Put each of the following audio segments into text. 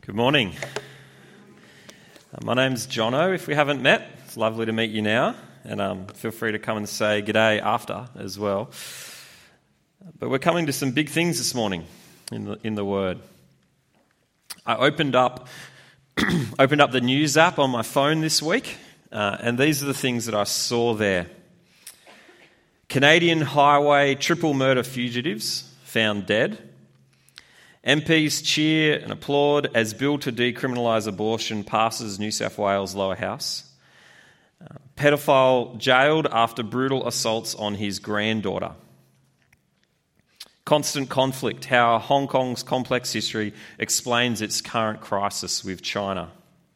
Good morning. My name's Jono. If we haven't met, it's lovely to meet you now, and feel free to come and say g'day after as well. But we're coming to some big things this morning in the Word. I opened up the news app on my phone this week, and these are the things that I saw there. Canadian highway triple murder fugitives found dead. MPs cheer and applaud as bill to decriminalise abortion passes New South Wales lower house. Pedophile jailed after brutal assaults on his granddaughter. Constant conflict, how Hong Kong's complex history explains its current crisis with China.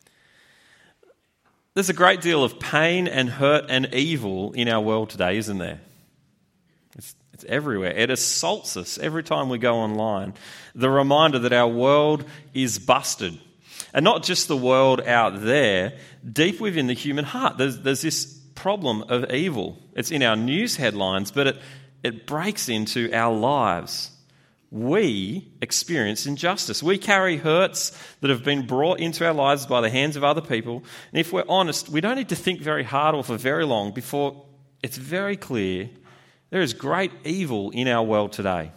There's a great deal of pain and hurt and evil in our world today, isn't there? It's everywhere. It assaults us every time we go online. The reminder that our world is busted. And not just the world out there, deep within the human heart. There's this problem of evil. It's in our news headlines, but it breaks into our lives. We experience injustice. We carry hurts that have been brought into our lives by the hands of other people. And if we're honest, we don't need to think very hard or for very long before it's very clear there is great evil in our world today.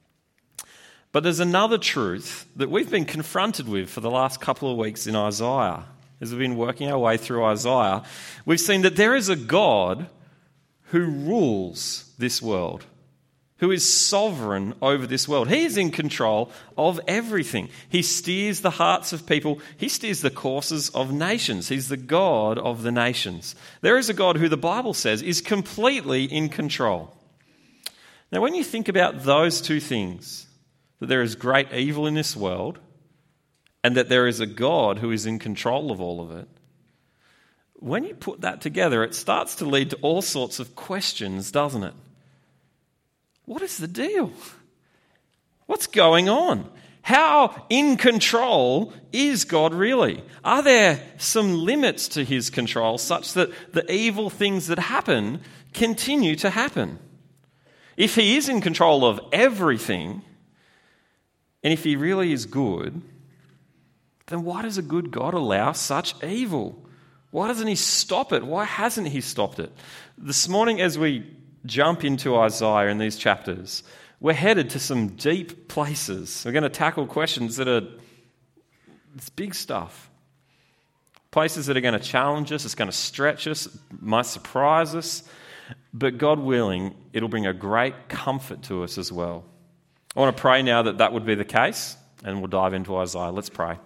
But there's another truth that we've been confronted with for the last couple of weeks in Isaiah. As we've been working our way through Isaiah, we've seen that there is a God who rules this world, who is sovereign over this world. He is in control of everything. He steers the hearts of people. He steers the courses of nations. He's the God of the nations. There is a God who the Bible says is completely in control. Now, when you think about those two things, that there is great evil in this world and that there is a God who is in control of all of it, when you put that together, it starts to lead to all sorts of questions, doesn't it? What is the deal? What's going on? How in control is God really? Are there some limits to his control such that the evil things that happen continue to happen? If he is in control of everything, and if he really is good, then why does a good God allow such evil? Why doesn't he stop it? Why hasn't he stopped it? This morning, as we jump into Isaiah in these chapters, we're headed to some deep places. We're going to tackle questions that are it's big stuff. Places that are going to challenge us, it's going to stretch us, might surprise us, but God willing, it'll bring a great comfort to us as well. I want to pray now that would be the case, and we'll dive into Isaiah. Let's pray.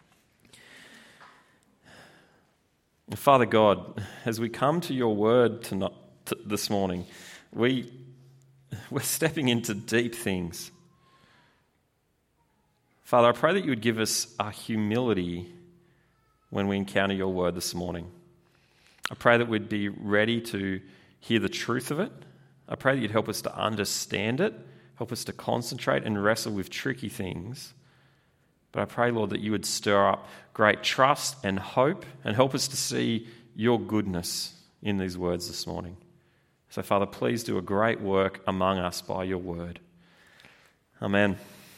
Father God, as we come to your word this morning, we're stepping into deep things. Father, I pray that you would give us a humility when we encounter your word this morning. I pray that we'd be ready to hear the truth of it. I pray that you'd help us to understand it, help us to concentrate and wrestle with tricky things. But I pray, Lord, that you would stir up great trust and hope and help us to see your goodness in these words this morning. So, Father, please do a great work among us by your word. Amen.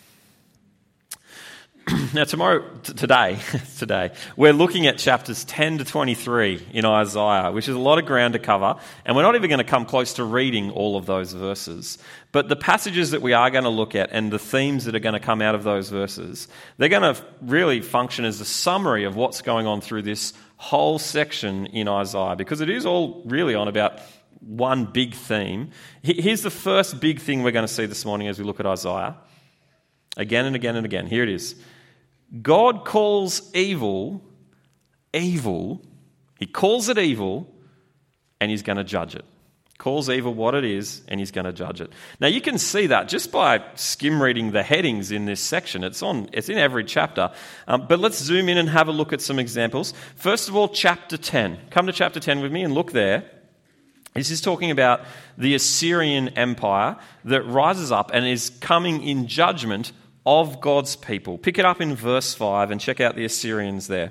Now, today, we're looking at chapters 10 to 23 in Isaiah, which is a lot of ground to cover, and we're not even going to come close to reading all of those verses. But the passages that we are going to look at and the themes that are going to come out of those verses, they're going to really function as a summary of what's going on through this whole section in Isaiah, because it is all really on about one big theme. Here's the first big thing we're going to see this morning as we look at Isaiah. Again and again and again. Here it is. God calls evil, evil. He calls it evil, and he's going to judge it. Calls evil what it is, and he's going to judge it. Now, you can see that just by skim reading the headings in this section. It's in every chapter. But let's zoom in and have a look at some examples. First of all, chapter 10. Come to chapter 10 with me and look there. This is talking about the Assyrian Empire that rises up and is coming in judgment of God's people. Pick it up in verse 5 and check out the Assyrians there.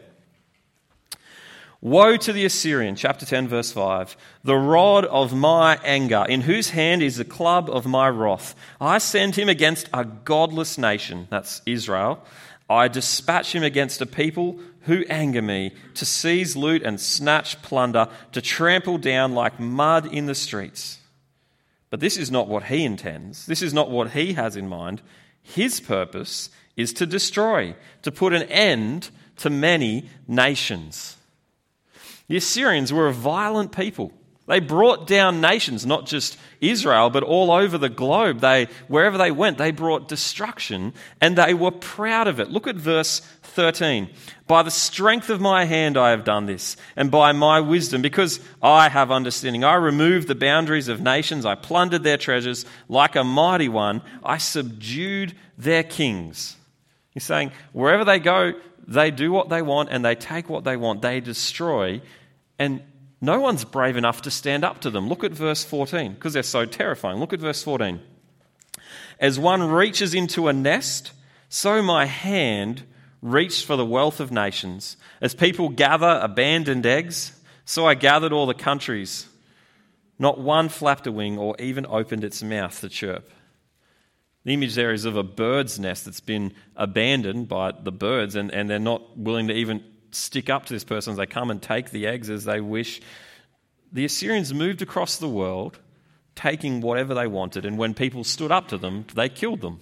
Woe to the Assyrian, chapter 10, verse 5. The rod of my anger, in whose hand is the club of my wrath. I send him against a godless nation, that's Israel, I dispatch him against a people who anger me, to seize loot and snatch plunder, to trample down like mud in the streets. But this is not what he intends. This is not what he has in mind. His purpose is to destroy, to put an end to many nations. The Assyrians were a violent people. They brought down nations, not just Israel, but all over the globe. Wherever they went, they brought destruction, and they were proud of it. Look at verse 13. By the strength of my hand I have done this, and by my wisdom, because I have understanding. I removed the boundaries of nations. I plundered their treasures like a mighty one. I subdued their kings. He's saying wherever they go, they do what they want and they take what they want. They destroy, and no one's brave enough to stand up to them. Look at verse 14, because they're so terrifying. Look at verse 14. As one reaches into a nest, so my hand reached for the wealth of nations. As people gather abandoned eggs, so I gathered all the countries. Not one flapped a wing or even opened its mouth to chirp. The image there is of a bird's nest that's been abandoned by the birds, and they're not willing to even stick up to this person as they come and take the eggs as they wish. The Assyrians moved across the world, taking whatever they wanted, and when people stood up to them, they killed them.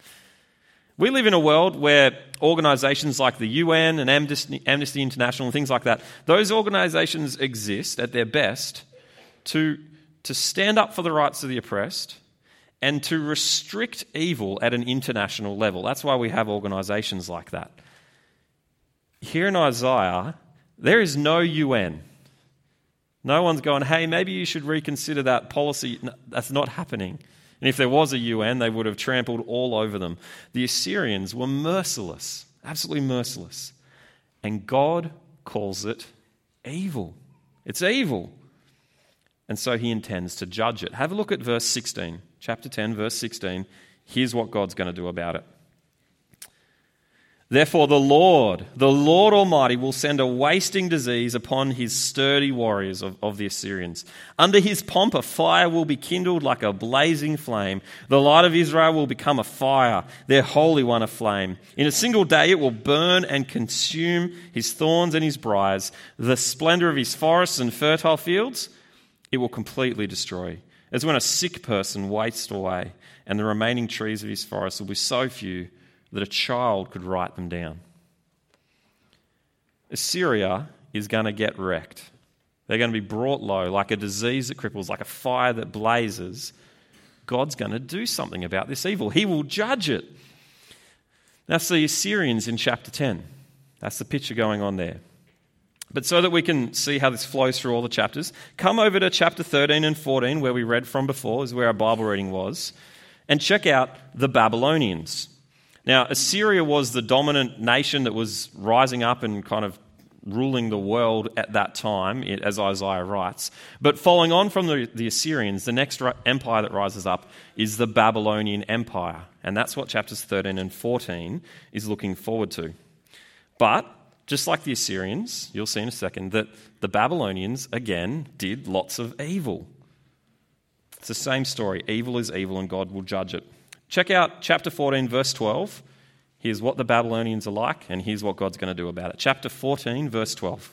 We live in a world where organisations like the UN and Amnesty International and things like that, those organisations exist at their best to stand up for the rights of the oppressed and to restrict evil at an international level. That's why we have organisations like that. Here in Isaiah, there is no UN. No one's going, hey, maybe you should reconsider that policy. No, that's not happening. And if there was a UN, they would have trampled all over them. The Assyrians were merciless, absolutely merciless. And God calls it evil. It's evil. And so he intends to judge it. Have a look at verse 16, chapter 10, verse 16. Here's what God's going to do about it. Therefore, the Lord Almighty will send a wasting disease upon his sturdy warriors of the Assyrians. Under his pomp, a fire will be kindled like a blazing flame. The light of Israel will become a fire, their Holy One a flame. In a single day, it will burn and consume his thorns and his briars. The splendor of his forests and fertile fields, it will completely destroy. As when a sick person wastes away, and the remaining trees of his forest will be so few that a child could write them down. Assyria is going to get wrecked. They're going to be brought low like a disease that cripples, like a fire that blazes. God's going to do something about this evil. He will judge it. That's the Assyrians in chapter 10. That's the picture going on there. But so that we can see how this flows through all the chapters, come over to chapter 13 and 14, where we read from before, is where our Bible reading was, and check out the Babylonians. Now, Assyria was the dominant nation that was rising up and kind of ruling the world at that time, as Isaiah writes. But following on from the Assyrians, the next empire that rises up is the Babylonian Empire. And that's what chapters 13 and 14 is looking forward to. But, just like the Assyrians, you'll see in a second, that the Babylonians, again, did lots of evil. It's the same story. Evil is evil and God will judge it. Check out chapter 14, verse 12. Here's what the Babylonians are like, and here's what God's going to do about it. Chapter 14, verse 12.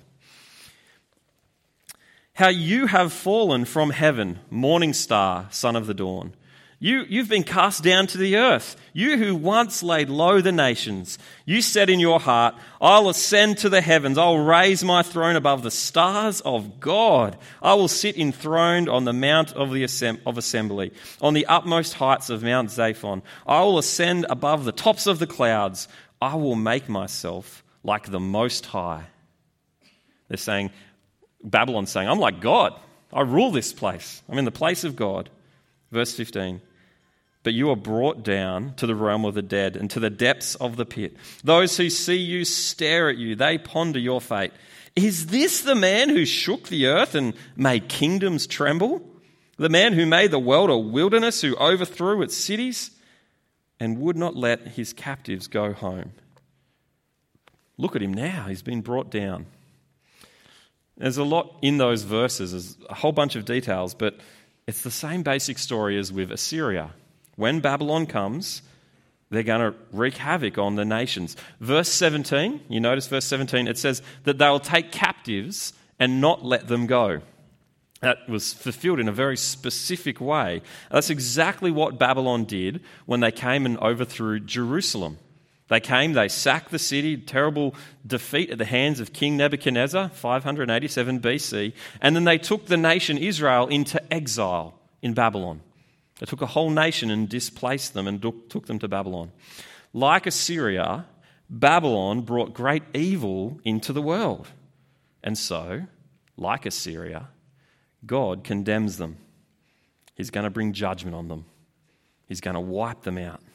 How you have fallen from heaven, morning star, son of the dawn. You've been cast down to the earth. You who once laid low the nations. You said in your heart, I'll ascend to the heavens. I'll raise my throne above the stars of God. I will sit enthroned on the mount of assembly, on the utmost heights of Mount Zaphon. I will ascend above the tops of the clouds. I will make myself like the Most High. They're saying, Babylon's saying, I'm like God. I rule this place. I'm in the place of God. Verse 15. But you are brought down to the realm of the dead and to the depths of the pit. Those who see you stare at you. They ponder your fate. Is this the man who shook the earth and made kingdoms tremble? The man who made the world a wilderness, who overthrew its cities and would not let his captives go home? Look at him now. He's been brought down. There's a lot in those verses. There's a whole bunch of details, but it's the same basic story as with Assyria. When Babylon comes, They're going to wreak havoc on the nations. Verse 17, you notice verse 17, it says that they'll take captives and not let them go. That was fulfilled in a very specific way. That's exactly what Babylon did when they came and overthrew Jerusalem. They came, they sacked the city, terrible defeat at the hands of King Nebuchadnezzar, 587 BC, and then they took the nation Israel into exile in Babylon. They took a whole nation and displaced them and took them to Babylon. Like Assyria, Babylon brought great evil into the world. And so, like Assyria, God condemns them. He's going to bring judgment on them. He's going to wipe them out.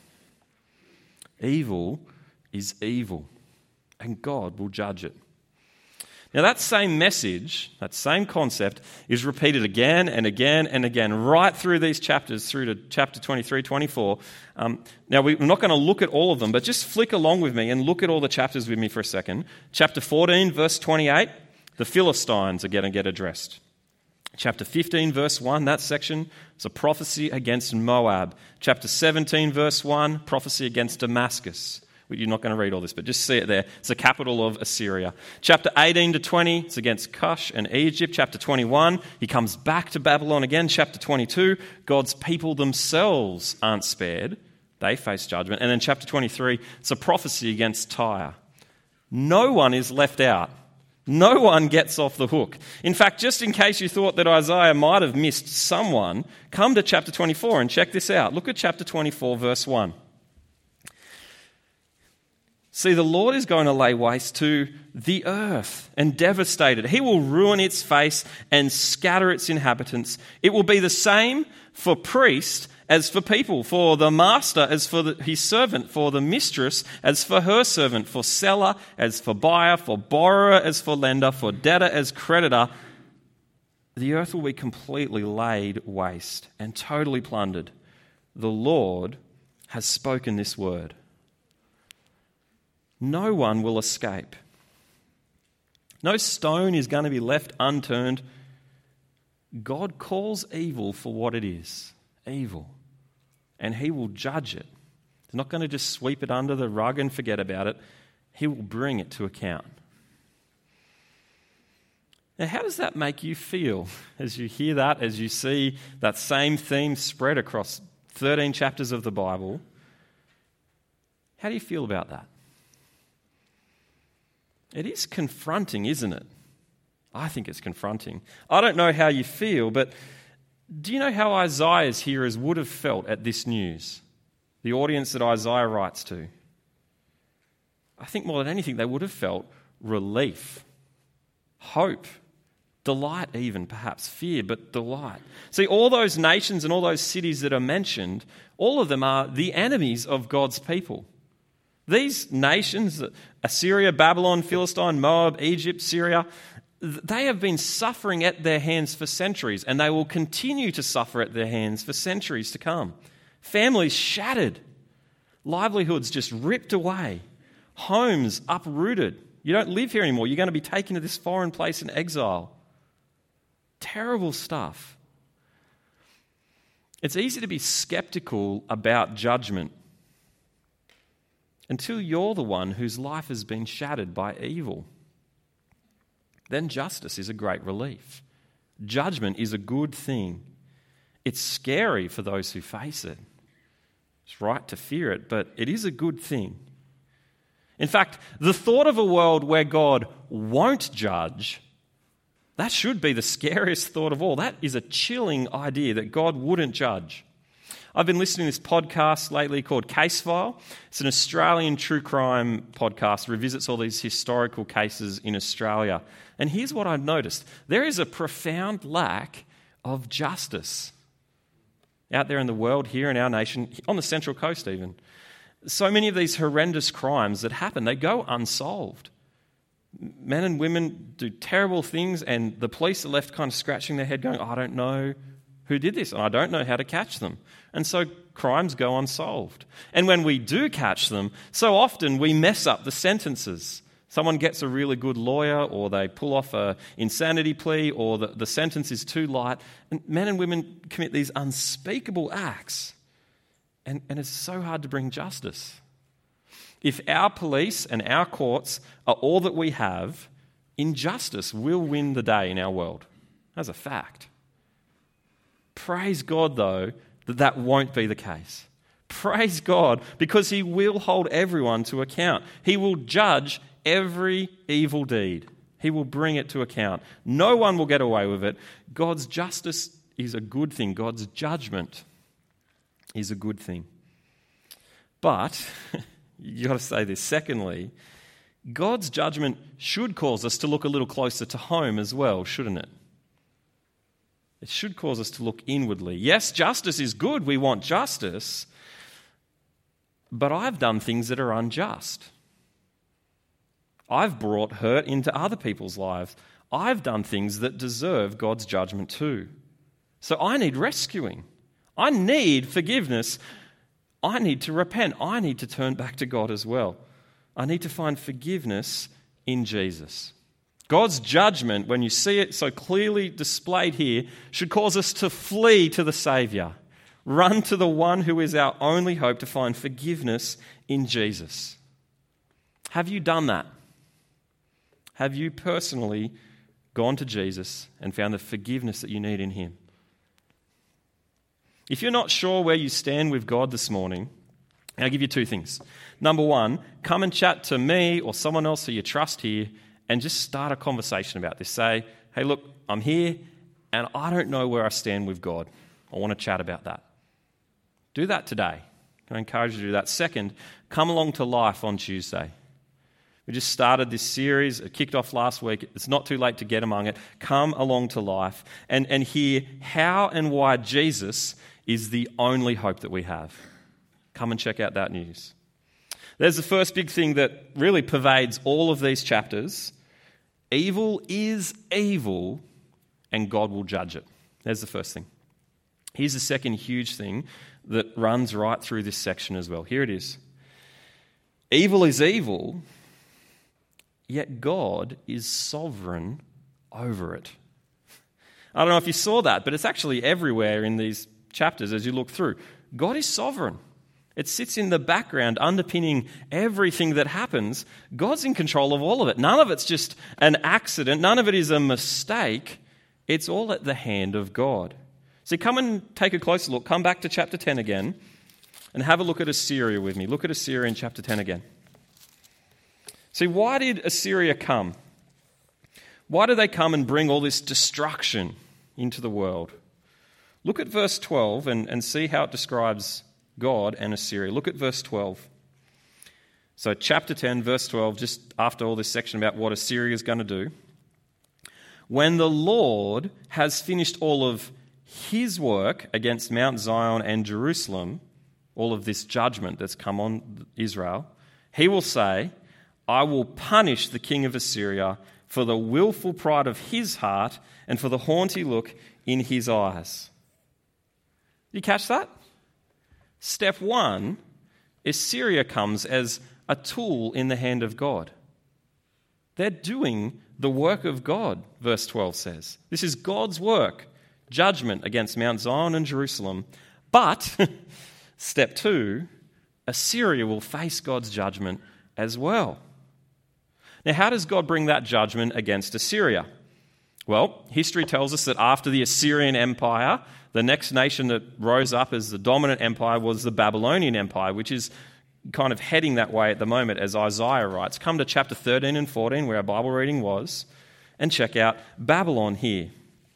Evil is evil, and God will judge it. Now that same message, that same concept, is repeated again and again and again, right through these chapters, through to chapter 23, 24. Now we're not going to look at all of them, but just flick along with me and look at all the chapters with me for a second. Chapter 14, verse 28, the Philistines are going to get addressed. Chapter 15, verse 1, that section is a prophecy against Moab. Chapter 17, verse 1, prophecy against Damascus. You're not going to read all this, but just see it there. It's the capital of Assyria. Chapter 18 to 20, it's against Cush and Egypt. Chapter 21, he comes back to Babylon again. Chapter 22, God's people themselves aren't spared. They face judgment. And then chapter 23, it's a prophecy against Tyre. No one is left out. No one gets off the hook. In fact, just in case you thought that Isaiah might have missed someone, come to chapter 24 and check this out. Look at chapter 24, verse 1. See, the Lord is going to lay waste to the earth and devastate it. He will ruin its face and scatter its inhabitants. It will be the same for priest as for people, for the master as for his servant, for the mistress as for her servant, for seller as for buyer, for borrower as for lender, for debtor as creditor. The earth will be completely laid waste and totally plundered. The Lord has spoken this word. No one will escape. No stone is going to be left unturned. God calls evil for what it is, evil, and he will judge it. He's not going to just sweep it under the rug and forget about it. He will bring it to account. Now, how does that make you feel as you hear that, as you see that same theme spread across 13 chapters of the Bible? How do you feel about that? It is confronting, isn't it? I think it's confronting. I don't know how you feel, but do you know how Isaiah's hearers would have felt at this news? The audience that Isaiah writes to. I think more than anything, they would have felt relief, hope, delight even, perhaps fear, but delight. See, all those nations and all those cities that are mentioned, all of them are the enemies of God's people. These nations, Assyria, Babylon, Philistine, Moab, Egypt, Syria, they have been suffering at their hands for centuries, and they will continue to suffer at their hands for centuries to come. Families shattered, livelihoods just ripped away, homes uprooted. You don't live here anymore. You're going to be taken to this foreign place in exile. Terrible stuff. It's easy to be skeptical about judgment until you're the one whose life has been shattered by evil. Then justice is a great relief. Judgment is a good thing. It's scary for those who face it. It's right to fear it, but it is a good thing. In fact, the thought of a world where God won't judge, that should be the scariest thought of all. That is a chilling idea that God wouldn't judge. I've been listening to this podcast lately called Case File. It's an Australian true crime podcast, revisits all these historical cases in Australia. And here's what I've noticed. There is a profound lack of justice out there in the world, here in our nation, on the Central Coast even. So many of these horrendous crimes that happen, they go unsolved. Men and women do terrible things, and the police are left kind of scratching their head going, I don't know who did this, and I don't know how to catch them. And so crimes go unsolved. And when we do catch them, so often we mess up the sentences. Someone gets a really good lawyer, or they pull off an insanity plea, or the sentence is too light. And men and women commit these unspeakable acts. And it's so hard to bring justice. If our police and our courts are all that we have, injustice will win the day in our world. That's a fact. Praise God, though, that won't be the case. Praise God, because he will hold everyone to account. He will judge every evil deed. He will bring it to account. No one will get away with it. God's justice is a good thing. God's judgment is a good thing. But, you've got to say this, secondly, God's judgment should cause us to look a little closer to home as well, shouldn't it? It should cause us to look inwardly. Yes, justice is good. We want justice. But I've done things that are unjust. I've brought hurt into other people's lives. I've done things that deserve God's judgment too. So I need rescuing. I need forgiveness. I need to repent. I need to turn back to God as well. I need to find forgiveness in Jesus. God's judgment, when you see it so clearly displayed here, should cause us to flee to the Saviour. Run to the one who is our only hope to find forgiveness in Jesus. Have you done that? Have you personally gone to Jesus and found the forgiveness that you need in him? If you're not sure where you stand with God this morning, I'll give you two things. Number one, come and chat to me or someone else who you trust here and just start a conversation about this. Say, hey, look, I'm here and I don't know where I stand with God. I want to chat about that. Do that today. I encourage you to do that. Second, come along to Life on Tuesday. We just started this series. It kicked off last week. It's not too late to get among it. Come along to Life and hear how and why Jesus is the only hope that we have. Come and check out that news. There's the first big thing that really pervades all of these chapters. Evil is evil, and God will judge it. There's the first thing. Here's the second huge thing that runs right through this section as well. Here it is. Evil is evil, yet God is sovereign over it. I don't know if you saw that, but it's actually everywhere in these chapters as you look through. God is sovereign. It sits in the background underpinning everything that happens. God's in control of all of it. None of it's just an accident. None of it is a mistake. It's all at the hand of God. So come and take a closer look. Come back to chapter 10 again and have a look at Assyria with me. Look at Assyria in chapter 10 again. See, why did Assyria come? Why did they come and bring all this destruction into the world? Look at verse 12 and see how it describes God and Assyria. Look at verse 12. So chapter 10, verse 12, just after all this section about what Assyria is going to do. When the Lord has finished all of his work against Mount Zion and Jerusalem, all of this judgment that's come on Israel, he will say, I will punish the king of Assyria for the willful pride of his heart and for the haughty look in his eyes. You catch that? Step one, Assyria comes as a tool in the hand of God. They're doing the work of God, verse 12 says. This is God's work, judgment against Mount Zion and Jerusalem. But, step two, Assyria will face God's judgment as well. Now, how does God bring that judgment against Assyria? Well, history tells us that after the Assyrian Empire, the next nation that rose up as the dominant empire was the Babylonian Empire, which is kind of heading that way at the moment, as Isaiah writes. Come to chapter 13 and 14, where our Bible reading was, and check out Babylon here.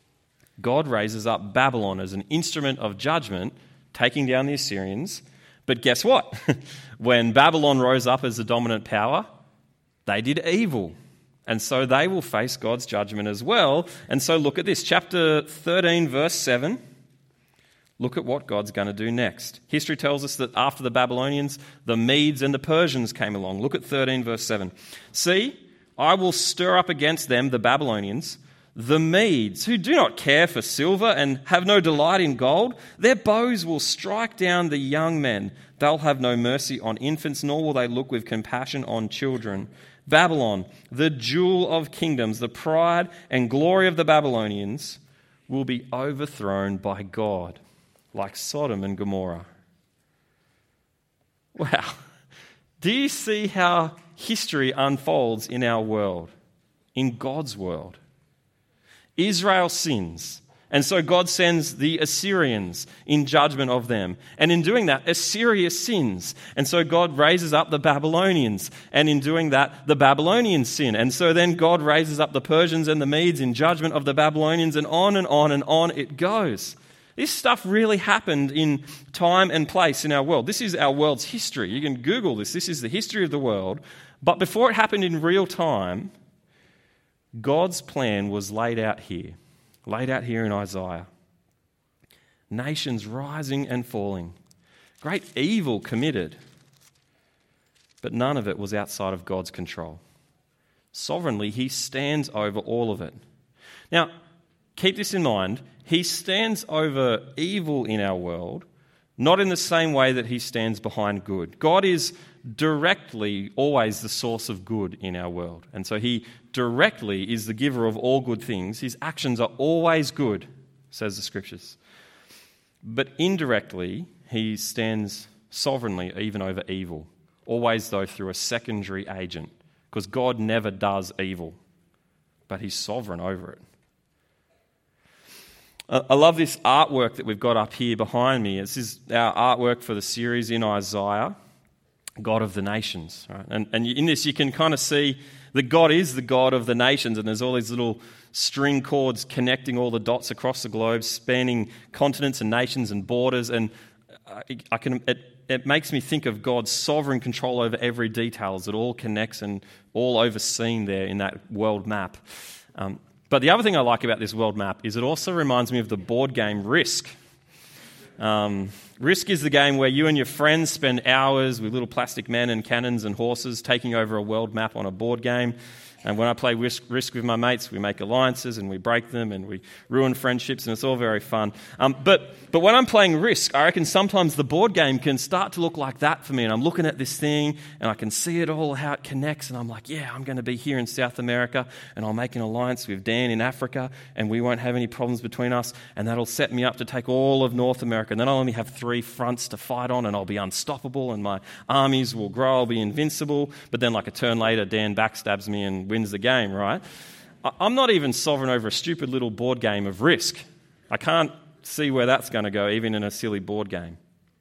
God raises up Babylon as an instrument of judgment, taking down the Assyrians. But guess what? When Babylon rose up as the dominant power, they did evil. And so they will face God's judgment as well. And so look at this, chapter 13, verse 7. Look at what God's going to do next. History tells us that after the Babylonians, the Medes and the Persians came along. Look at 13, verse 7. See, I will stir up against them, the Babylonians, the Medes, who do not care for silver and have no delight in gold. Their bows will strike down the young men. They'll have no mercy on infants, nor will they look with compassion on children. Babylon, the jewel of kingdoms, the pride and glory of the Babylonians, will be overthrown by God, like Sodom and Gomorrah. Wow. Do you see how history unfolds in our world, in God's world? Israel sins, and so God sends the Assyrians in judgment of them. And in doing that, Assyria sins, and so God raises up the Babylonians. And in doing that, the Babylonians sin. And so then God raises up the Persians and the Medes in judgment of the Babylonians, and on and on and on it goes. This stuff really happened in time and place in our world. This is our world's history. You can Google this. This is the history of the world. But before it happened in real time, God's plan was laid out here in Isaiah. Nations rising and falling. Great evil committed. But none of it was outside of God's control. Sovereignly, he stands over all of it. Now, keep this in mind. He stands over evil in our world, not in the same way that he stands behind good. God is directly always the source of good in our world. And so he directly is the giver of all good things. His actions are always good, says the Scriptures. But indirectly, he stands sovereignly even over evil, always though through a secondary agent, because God never does evil, but he's sovereign over it. I love this artwork that we've got up here behind me. This is our artwork for the series in Isaiah, God of the Nations. Right? And in this you can kind of see that God is the God of the nations, and there's all these little string cords connecting all the dots across the globe, spanning continents and nations and borders. And it makes me think of God's sovereign control over every detail as it all connects and all overseen there in that world map. But the other thing I like about this world map is it also reminds me of the board game Risk. Risk is the game where you and your friends spend hours with little plastic men and cannons and horses taking over a world map on a board game. And when I play Risk with my mates, we make alliances and we break them and we ruin friendships, and it's all very fun. But when I'm playing Risk, I reckon sometimes the board game can start to look like that for me. And I'm looking at this thing and I can see it all, how it connects. And I'm like, yeah, I'm going to be here in South America and I'll make an alliance with Dan in Africa and we won't have any problems between us. And that'll set me up to take all of North America. And then I'll only have 3 fronts to fight on and I'll be unstoppable and my armies will grow. I'll be invincible. But then like a turn later, Dan backstabs me and wins the game, right? I'm not even sovereign over a stupid little board game of Risk. I can't see where that's going to go, even in a silly board game.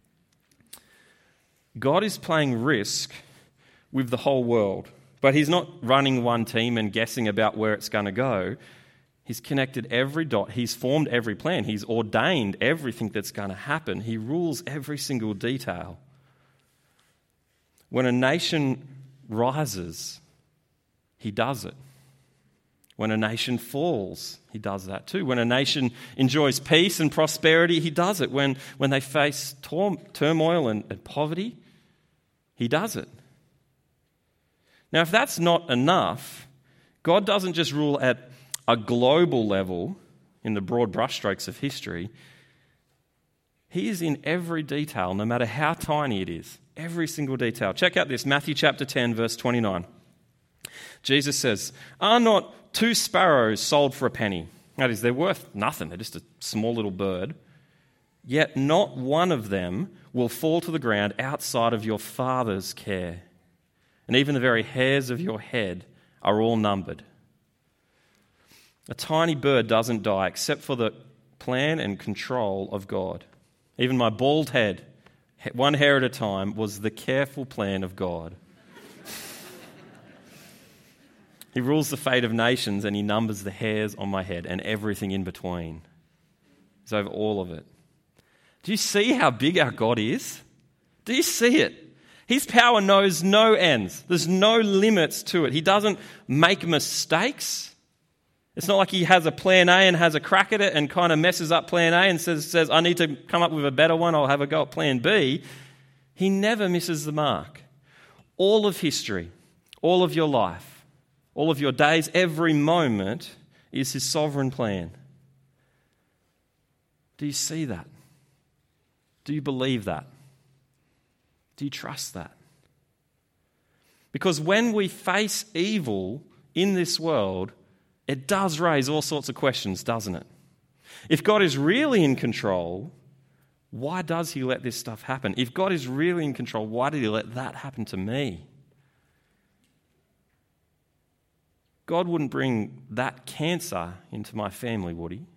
God is playing Risk with the whole world, but he's not running one team and guessing about where it's going to go. He's connected every dot. He's formed every plan. He's ordained everything that's going to happen. He rules every single detail. When a nation rises, he does it. When a nation falls, he does that too. When a nation enjoys peace and prosperity, he does it. When they face turmoil and poverty, he does it. Now, if that's not enough, God doesn't just rule at a global level in the broad brushstrokes of history. He is in every detail, no matter how tiny it is. Every single detail. Check out this, Matthew chapter 10, verse 29. Jesus says, "Are not 2 sparrows sold for a penny?" That is, they're worth nothing. They're just a small little bird. "Yet not one of them will fall to the ground outside of your Father's care. And even the very hairs of your head are all numbered." A tiny bird doesn't die except for the plan and control of God. Even my bald head, one hair at a time, was the careful plan of God. He rules the fate of nations and he numbers the hairs on my head and everything in between. He's over all of it. Do you see how big our God is? Do you see it? His power knows no ends. There's no limits to it. He doesn't make mistakes. It's not like he has a plan A and has a crack at it and kind of messes up plan A and says, I need to come up with a better one. I'll have a go at plan B. He never misses the mark. All of history, all of your life, all of your days, every moment is his sovereign plan. Do you see that? Do you believe that? Do you trust that? Because when we face evil in this world, it does raise all sorts of questions, doesn't it? If God is really in control, Why does he let this stuff happen? If God is really in control, why did he let that happen to me? God wouldn't bring that cancer into my family, would he?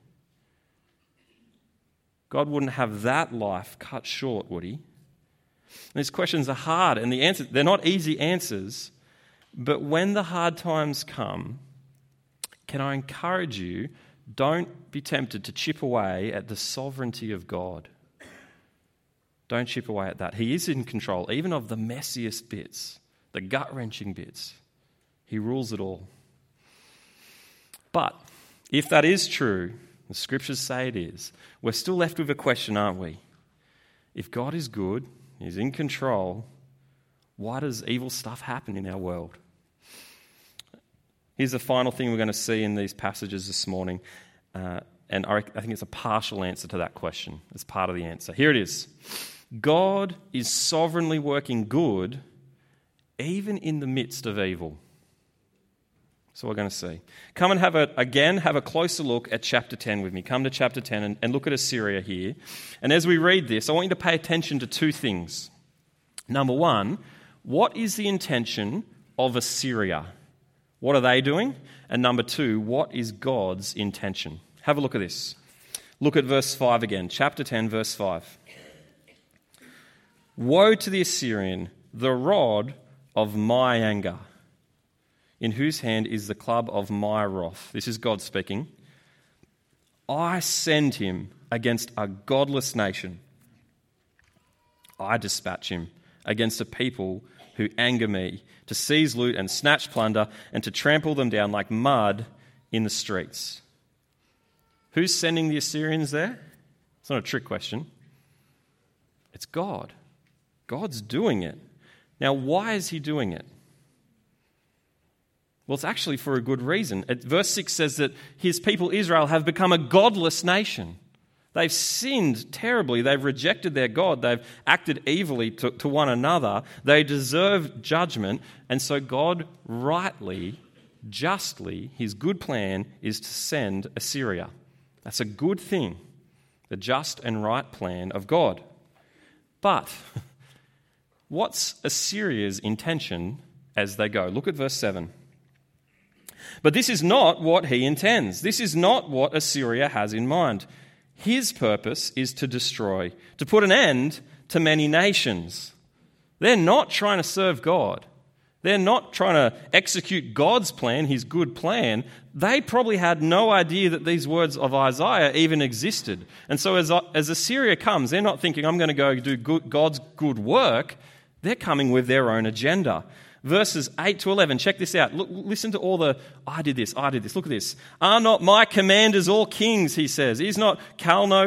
God wouldn't have that life cut short, would he? And these questions are hard, and they're not easy answers, but when the hard times come, can I encourage you, don't be tempted to chip away at the sovereignty of God. Don't chip away at that. He is in control, even of the messiest bits, the gut-wrenching bits. He rules it all. But if that is true, the scriptures say it is, we're still left with a question, aren't we? If God is good, he's in control, why does evil stuff happen in our world? Here's the final thing we're going to see in these passages this morning, and I think it's a partial answer to that question. It's part of the answer. Here it is. God is sovereignly working good even in the midst of evil. So we're going to see. Come and have a closer look at chapter 10 with me. Come to chapter 10 and look at Assyria here. And as we read this, I want you to pay attention to two things. Number one, what is the intention of Assyria? What are they doing? And number two, what is God's intention? Have a look at this. Look at verse 5 again. Chapter 10, verse 5. Woe to the Assyrian, the rod of my anger, in whose hand is the club of my wrath. This is God speaking. I send him against a godless nation. I dispatch him against a people who anger me, to seize loot and snatch plunder, and to trample them down like mud in the streets. Who's sending the Assyrians there? It's not a trick question. It's God. God's doing it. Now, why is he doing it? Well, it's actually for a good reason. Verse 6 says that his people Israel have become a godless nation. They've sinned terribly. They've rejected their God. They've acted evilly to one another. They deserve judgment. And so God rightly, justly, his good plan is to send Assyria. That's a good thing, the just and right plan of God. But what's Assyria's intention as they go? Look at verse 7. But this is not what he intends. This is not what Assyria has in mind. His purpose is to destroy, to put an end to many nations. They're not trying to serve God. They're not trying to execute God's plan, his good plan. They probably had no idea that these words of Isaiah even existed. And so as Assyria comes, they're not thinking, I'm going to go do God's good work. They're coming with their own agenda. Verses 8 to 11, check this out. Listen to all the, I did this, look at this. Are not my commanders all kings, he says. Has not Calno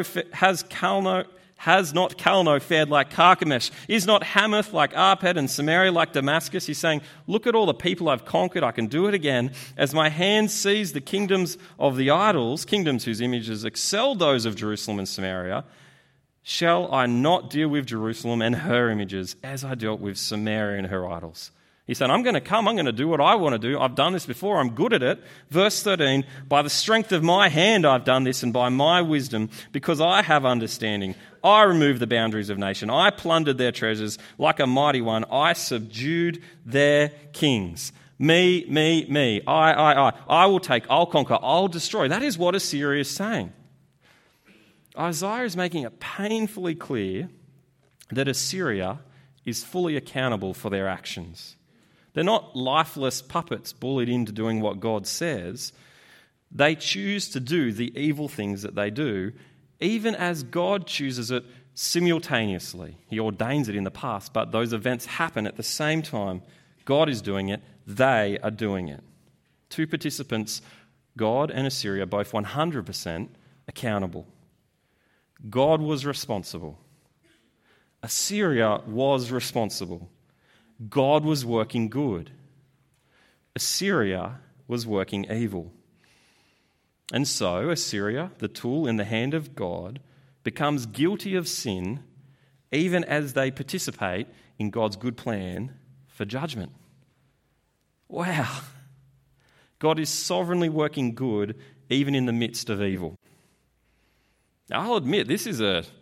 fared like Carchemish? Is not Hamath like Arpad and Samaria like Damascus? He's saying, look at all the people I've conquered, I can do it again. As my hand sees the kingdoms of the idols, kingdoms whose images excel those of Jerusalem and Samaria, shall I not deal with Jerusalem and her images as I dealt with Samaria and her idols? He said, I'm going to come, I'm going to do what I want to do. I've done this before, I'm good at it. Verse 13, by the strength of my hand I've done this, and by my wisdom, because I have understanding. I removed the boundaries of nation. I plundered their treasures like a mighty one. I subdued their kings. Me. I will take, I'll conquer, I'll destroy. That is what Assyria is saying. Isaiah is making it painfully clear that Assyria is fully accountable for their actions. They're not lifeless puppets bullied into doing what God says. They choose to do the evil things that they do, even as God chooses it simultaneously. He ordains it in the past, but those events happen at the same time. God is doing it, they are doing it. Two participants, God and Assyria, both 100% accountable. God was responsible. Assyria was responsible. God was working good. Assyria was working evil. And so Assyria, the tool in the hand of God, becomes guilty of sin even as they participate in God's good plan for judgment. Wow. God is sovereignly working good even in the midst of evil. Now, I'll admit, this is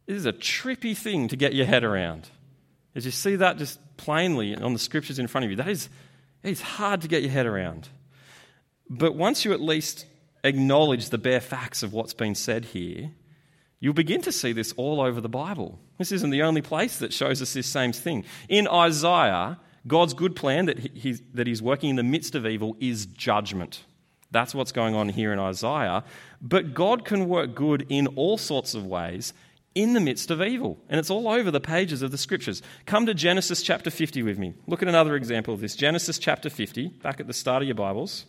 This is a trippy thing to get your head around. As you see that just plainly on the scriptures in front of you, that is hard to get your head around. But once you at least acknowledge the bare facts of what's been said here, you'll begin to see this all over the Bible. This isn't the only place that shows us this same thing. In Isaiah, God's good plan that he's working in the midst of evil is judgment. That's what's going on here in Isaiah. But God can work good in all sorts of ways in the midst of evil. And it's all over the pages of the scriptures. Come to Genesis chapter 50 with me. Look at another example of this. Genesis chapter 50, back at the start of your Bibles.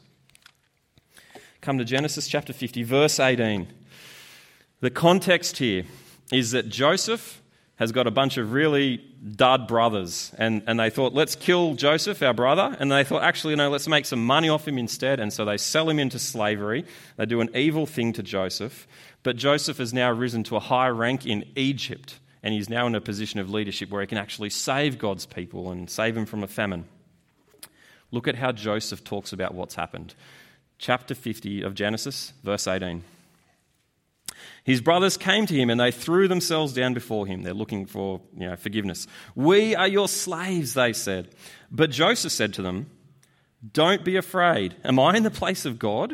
Come to Genesis chapter 50, verse 18. The context here is that Joseph has got a bunch of really dud brothers. And they thought, let's kill Joseph, our brother. And they thought, actually, no, let's make some money off him instead. And so they sell him into slavery. They do an evil thing to Joseph. But Joseph has now risen to a high rank in Egypt, and he's now in a position of leadership where he can actually save God's people and save them from a famine. Look at how Joseph talks about what's happened. Chapter 50 of Genesis, verse 18. His brothers came to him and they threw themselves down before him. They're looking for forgiveness. "We are your slaves," they said. But Joseph said to them, "Don't be afraid. Am I in the place of God?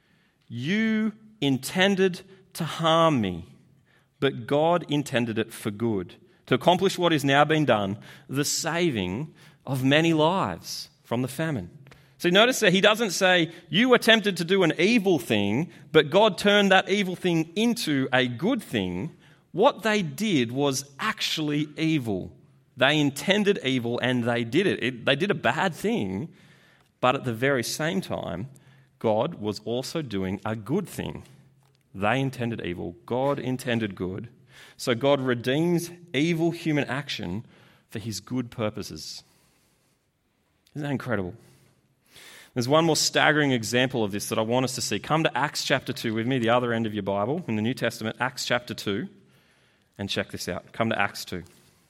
You intended to harm me, but God intended it for good, to accomplish what is now being done, the saving of many lives from the famine." So notice that he doesn't say, you attempted to do an evil thing, but God turned that evil thing into a good thing. What they did was actually evil. They intended evil and they did it. They did a bad thing, but at the very same time, God was also doing a good thing. They intended evil. God intended good. So God redeems evil human action for his good purposes. Isn't that incredible? There's one more staggering example of this that I want us to see. Come to Acts chapter 2 with me, the other end of your Bible, in the New Testament, Acts chapter 2, and check this out. Come to Acts 2.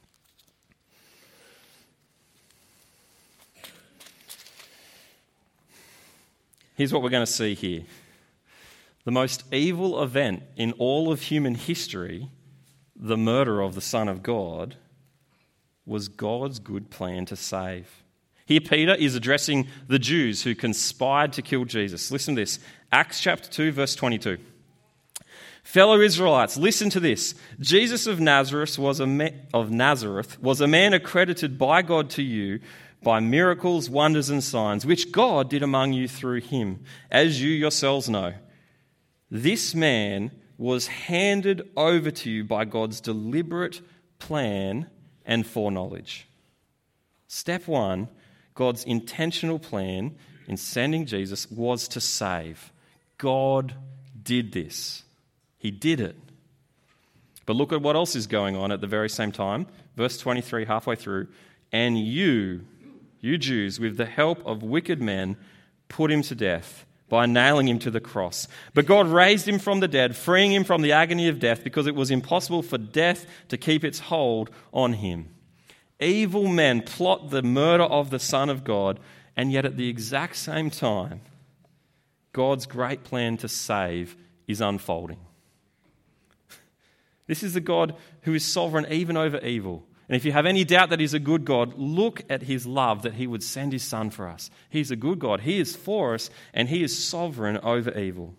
Here's what we're going to see here. The most evil event in all of human history, the murder of the Son of God, was God's good plan to save. Here Peter is addressing the Jews who conspired to kill Jesus. Listen to this. Acts chapter 2, verse 22. "Fellow Israelites, listen to this. Jesus of Nazareth was a man accredited by God to you by miracles, wonders and signs, which God did among you through him, as you yourselves know. This man was handed over to you by God's deliberate plan and foreknowledge." Step one, God's intentional plan in sending Jesus was to save. God did this. He did it. But look at what else is going on at the very same time. Verse 23, halfway through. "And you Jews, with the help of wicked men, put him to death by nailing him to the cross. But God raised him from the dead, freeing him from the agony of death, because it was impossible for death to keep its hold on him. Evil men plot the murder of the Son of God, and yet at the exact same time, God's great plan to save is unfolding." This is the God who is sovereign even over evil. And if you have any doubt that he's a good God, look at his love that he would send his Son for us. He's a good God. He is for us, and he is sovereign over evil.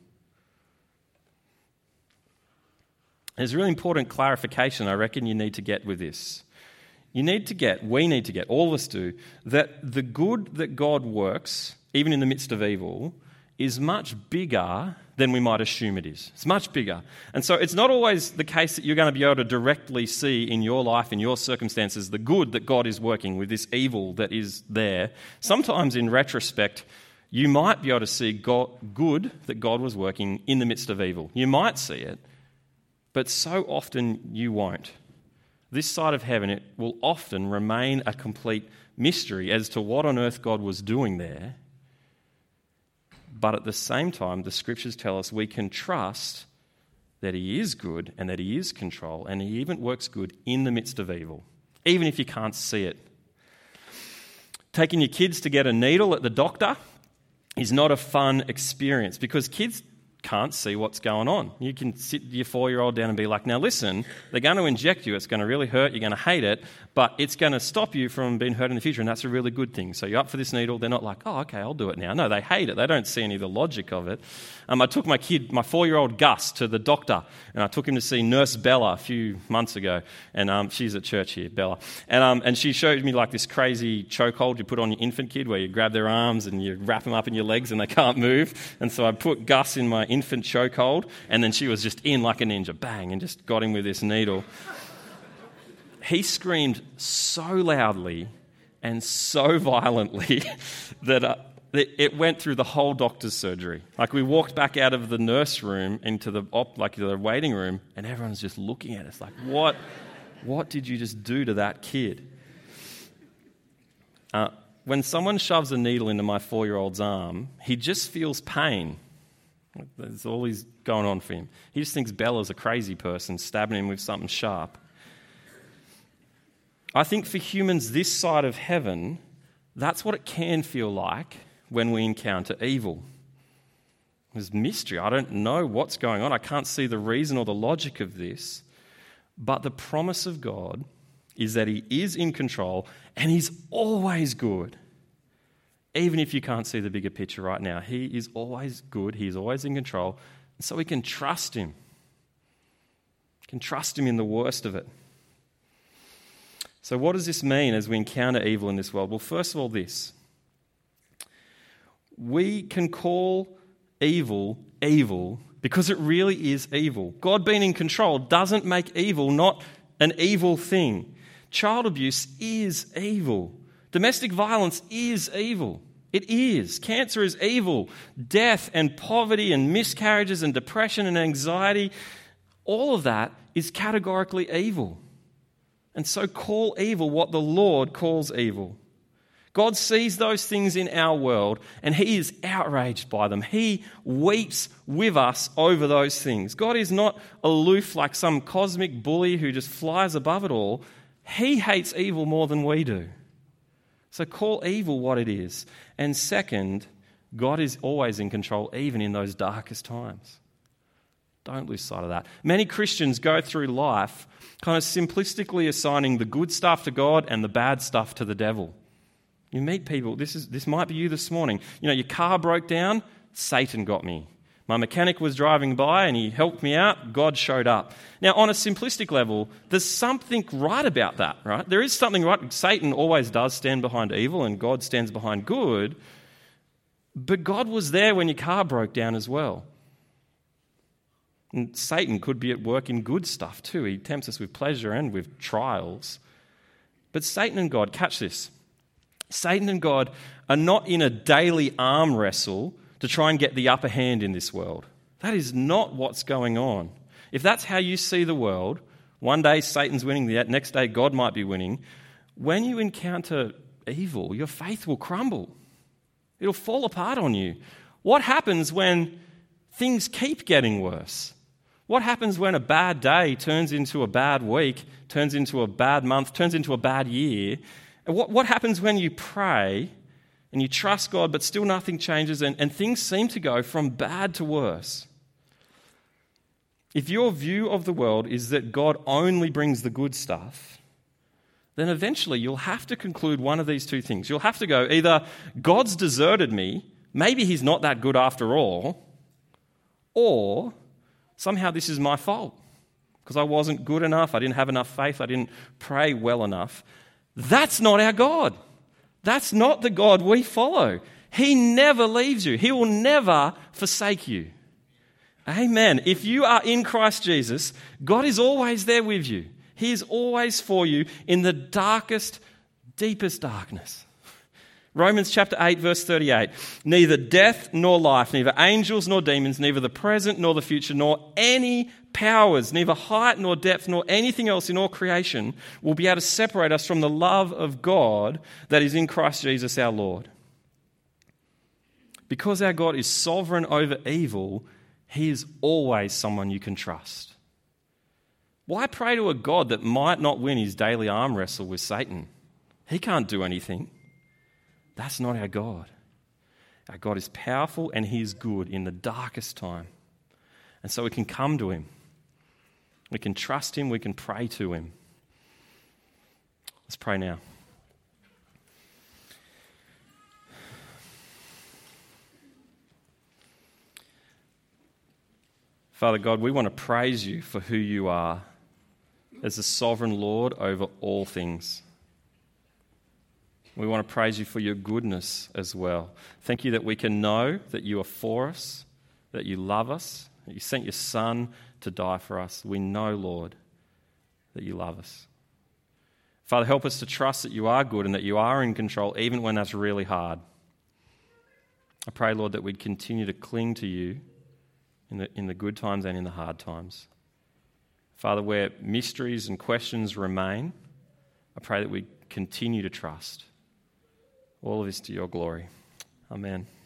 There's a really important clarification I reckon you need to get with this. We need to get, all of us do, that the good that God works, even in the midst of evil, is much bigger than we might assume it is. It's much bigger. And so it's not always the case that you're going to be able to directly see in your life, in your circumstances, the good that God is working with this evil that is there. Sometimes in retrospect, you might be able to see good that God was working in the midst of evil. You might see it, but so often you won't. This side of heaven, it will often remain a complete mystery as to what on earth God was doing there. But at the same time, the scriptures tell us we can trust that he is good and that he is control, and he even works good in the midst of evil, even if you can't see it. Taking your kids to get a needle at the doctor is not a fun experience because kids can't see what's going on. You can sit your 4-year-old down and be like, now listen, they're going to inject you. It's going to really hurt. You're going to hate it, but it's going to stop you from being hurt in the future, and that's a really good thing. So you're up for this needle. They're not like, oh, okay, I'll do it now. No, they hate it. They don't see any of the logic of it. I took my 4-year-old Gus, to the doctor, and I took him to see Nurse Bella a few months ago, and she's at church here, Bella. And she showed me like this crazy chokehold you put on your infant kid where you grab their arms and you wrap them up in your legs and they can't move. And so I put Gus in my infant chokehold, and then she was just in like a ninja, bang, and just got him with this needle. He screamed so loudly and so violently that it went through the whole doctor's surgery. Like, we walked back out of the nurse room into the waiting room, and everyone's just looking at us like, what did you just do to that kid? When someone shoves a needle into my 4-year-old's arm, he just feels pain. That's all he's going on for him. He just thinks Bella's a crazy person stabbing him with something sharp. I think for humans this side of heaven, that's what it can feel like when we encounter evil. There's mystery. I don't know what's going on. I can't see the reason or the logic of this. But the promise of God is that He is in control and He's always good. Even if you can't see the bigger picture right now, He is always good. He is always in control. And so we can trust Him. We can trust Him in the worst of it. So what does this mean as we encounter evil in this world? Well, first of all, this. We can call evil evil because it really is evil. God being in control doesn't make evil not an evil thing. Child abuse is evil. Domestic violence is evil. It is. Cancer is evil. Death and poverty and miscarriages and depression and anxiety, all of that is categorically evil. And so call evil what the Lord calls evil. God sees those things in our world and He is outraged by them. He weeps with us over those things. God is not aloof like some cosmic bully who just flies above it all. He hates evil more than we do. So call evil what it is. And second, God is always in control even in those darkest times. Don't lose sight of that. Many Christians go through life kind of simplistically assigning the good stuff to God and the bad stuff to the devil. You meet people, this might be you this morning. You know, your car broke down, Satan got me. My mechanic was driving by and he helped me out, God showed up. Now, on a simplistic level, there's something right about that, right? There is something right. Satan always does stand behind evil and God stands behind good. But God was there when your car broke down as well. And Satan could be at work in good stuff too. He tempts us with pleasure and with trials. But Satan and God, catch this. Satan and God are not in a daily arm wrestle to try and get the upper hand in this world. That is not what's going on. If that's how you see the world, one day Satan's winning, the next day God might be winning. When you encounter evil, your faith will crumble. It'll fall apart on you. What happens when things keep getting worse? What happens when a bad day turns into a bad week, turns into a bad month, turns into a bad year? And what happens when you pray and you trust God but still nothing changes and things seem to go from bad to worse? If your view of the world is that God only brings the good stuff, then eventually you'll have to conclude one of these two things. You'll have to go, either God's deserted me, maybe He's not that good after all, or somehow this is my fault because I wasn't good enough, I didn't have enough faith, I didn't pray well enough. That's not our God. That's not the God we follow. He never leaves you. He will never forsake you. Amen. If you are in Christ Jesus, God is always there with you. He is always for you in the darkest, deepest darkness. Romans chapter 8, verse 38. Neither death nor life, neither angels nor demons, neither the present nor the future, nor any powers, neither height nor depth, nor anything else in all creation will be able to separate us from the love of God that is in Christ Jesus our Lord. Because our God is sovereign over evil, He is always someone you can trust. Why pray to a God that might not win his daily arm wrestle with Satan? He can't do anything. That's not our God. Our God is powerful and He is good in the darkest time. And so we can come to him. We can trust him. We can pray to him. Let's pray now. Father God, we want to praise you for who you are as the sovereign Lord over all things. We want to praise you for your goodness as well. Thank you that we can know that you are for us, that you love us, that you sent your Son to die for us. We know, Lord, that you love us. Father, help us to trust that you are good and that you are in control even when that's really hard. I pray, Lord, that we'd continue to cling to you in the good times and in the hard times. Father, where mysteries and questions remain, I pray that we continue to trust. All of this to your glory. Amen.